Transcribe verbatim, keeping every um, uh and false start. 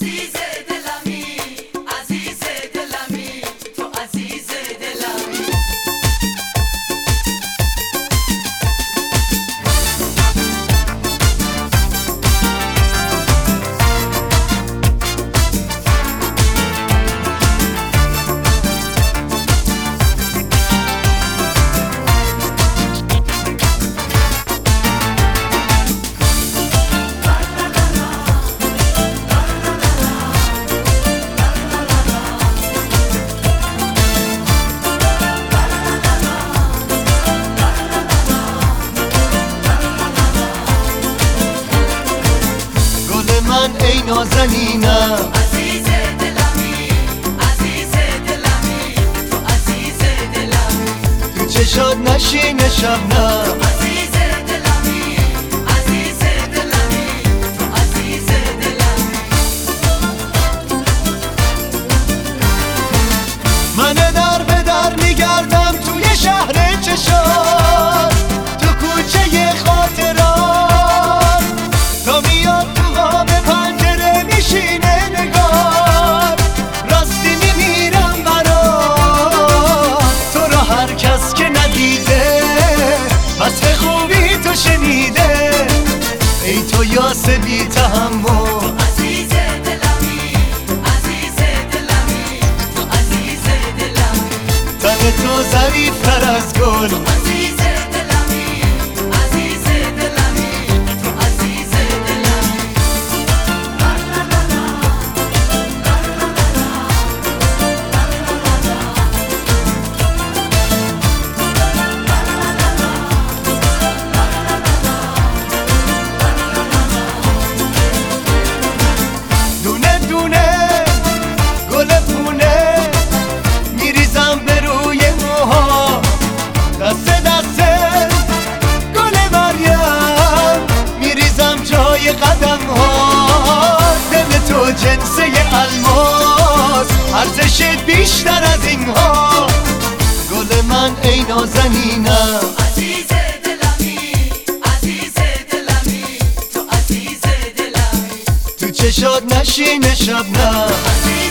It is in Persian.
عزیز دلمی، عزیز دلمی، تو عزیز دلمی. ای نازنینم عزیز دلمی، عزیز دلمی، تو عزیز دلمی. تو چشات نشینه شبنم عزیز دلمی، عزیز دلمی، تو عزیز دلمی. من در به در میگردم توی شهر چشات، تو کوچه خاطرات، تا میاد تو قاب پنجره میشینه نگار، راستی میمیرم برات، تو را هر کس که ندیده وصف خوبی تو شنیده، ای تو یاس بی تحمل. عزیز دلمی، عزیز دلمی، تو عزیز دلمی. تن تو ظریفتر از گل، عزیز دلمی، عزیز دلمی، تو عزیز دلمی. دونه دونه گل پونه میریزم به روی موها، دست دست گل مریم میریزم جای قدم ها، دل تو جنسه الماس ارزشت بیشتر از این ها، گل من ای نازنینم. عزیز دلمی، عزیز دلمی، تو عزیز دلمی. تو چشات نشینه شبنم عزیز